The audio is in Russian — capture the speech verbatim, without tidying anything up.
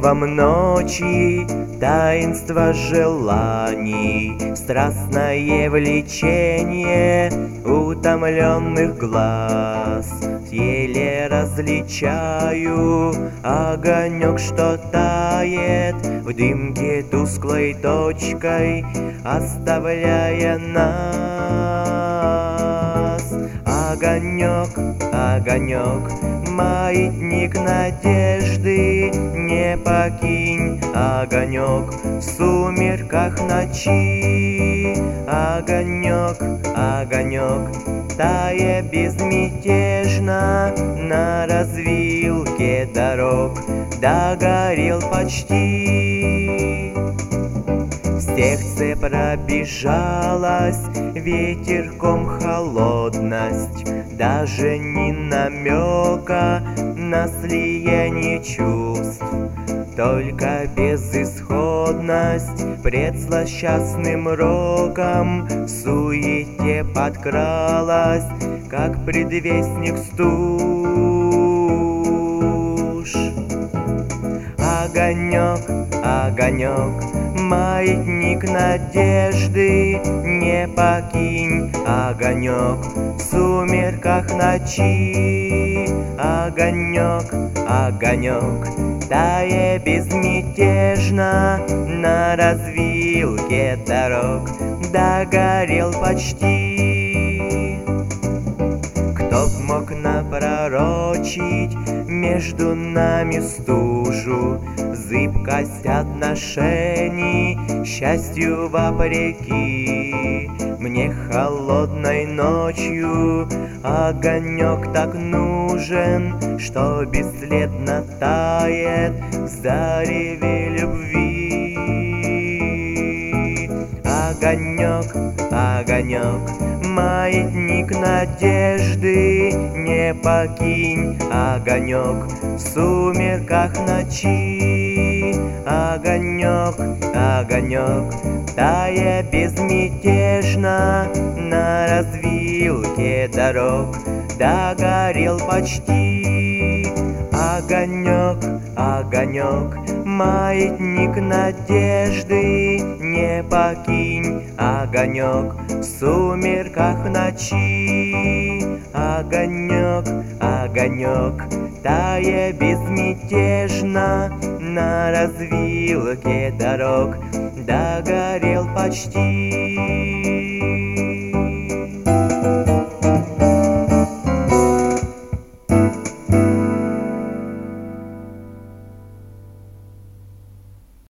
Ревом ночи таинство желаний, страстное влечение утомленных глаз. Еле различаю огонек, что тает в дымке тусклой точкой, оставляя нас. Огонек, огонек, маятник надежды, не покинь огонек в сумерках ночи. Огонек, огонек, тая безмятежно на развилке дорог, догорел почти. С техце пробежалась ветерком холодность, даже ни намека на слияние чувств, только безысходность пред злосчастным роком в суете подкралась, как предвестник стуж. Огонек, огонек, маятник надежды, не покинь огонек в сумерках ночи. Огонек, огонек, тая безмятежно на развилке дорог, догорел почти. Кто б мог напророчить между нами стужу, зыбкость отношений, счастью вопреки. Мне холодной ночью огонек так нужен, что бесследно тает в зареве любви. Огонек, огонек, маятник надежды, не покинь огонек в сумерках ночи. Огонек, огонек, тая безмятежно на развилке дорог, догорел почти. Огонек, огонек, маятник надежды, не покинь огонек в сумерках ночи. Огонек, огонек, тая безмятежно на развилке дорог, догорел почти.